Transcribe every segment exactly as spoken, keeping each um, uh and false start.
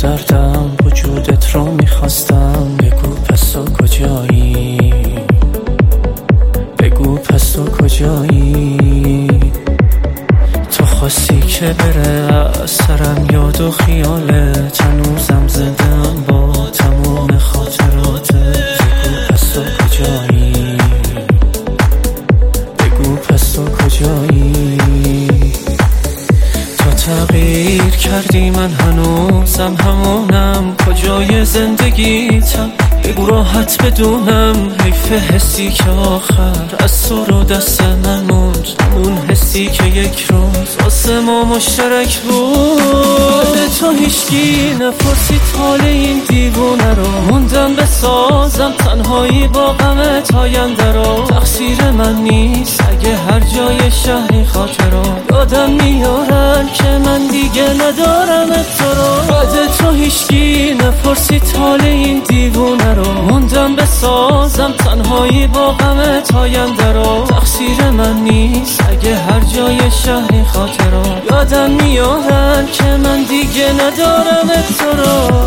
زردم وجودت رو میخواستم. بگو پس تو کجایی، بگو پس تو کجایی. تو خواستی که بره از سرم یاد و خیالت، هنوزم زدم با تمام خاطراتت. بگو پس تو کجایی، بگو پس تو کجایی. تو تغییر کردی من هنوزم همونم، کجای زندگیتم بگو راحت بدونم. حیف حسی که آخر از تو رو دست من موند، اون حسی که یک روز واسه ما مشترک بود. تو هیچکی نپرسید حال این دیوونه رو، موندم بسازم تنهایی با غمت آینده رو. تقصیر من نیست اگه هر جای شهری خاطرات یادم میارن که من دیگه ندارم تو رو. بعد تو هیچکی نپرسید حال این دیوونه رو، موندم بسازم تنهایی با غمت آینده رو. تقصیر من نیست اگه هر جای شهری خاطرات یادم میارن که من دیگه ندارم تو رو.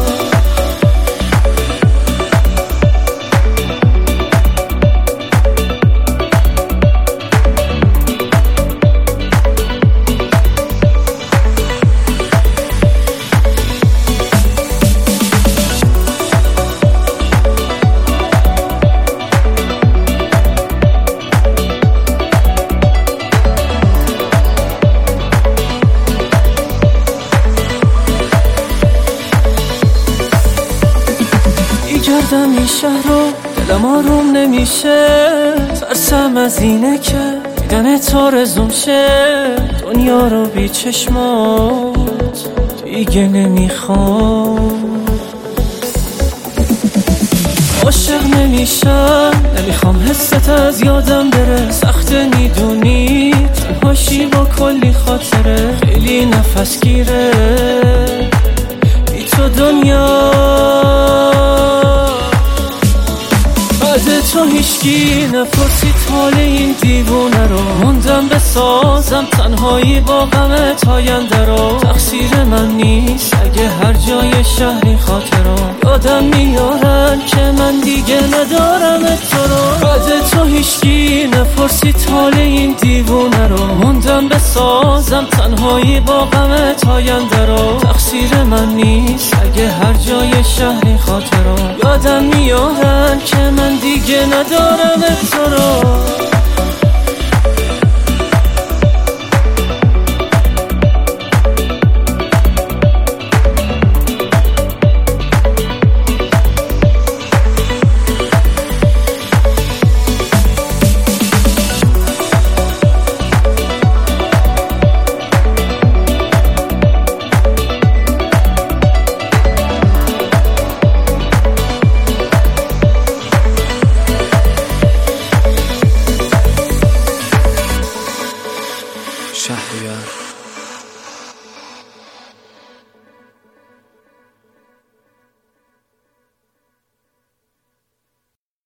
گردم این شهر رو دلم آروم نمیشه، ترسم از اینه که دیدن تو رزوم شه. دنیا رو بی چشمات دیگه نمیخوام، عاشق نمیشم نمیخوام حست از یادم بره. سخته میدونی تنهاشی با کلی خاطره، خیلی نفس گیره بی تو دنیا. تو هیچکی نپرسید حال این دیوونه رو، موندم بسازم تنهایی با غمت آینده رو. تقصیر من نیست اگه هر جای شهری خاطرات یادم میارن که من دیگه ندارم تو رو. بعد تو هیچکی نپرسید حال این دیوونه رو، موندم بسازم تنهایی با غمت آینده رو. تقصیر من نیست اگه هر جای شهری خاطرات یادم میارن که من دیگه ندارم تو رو. شهریار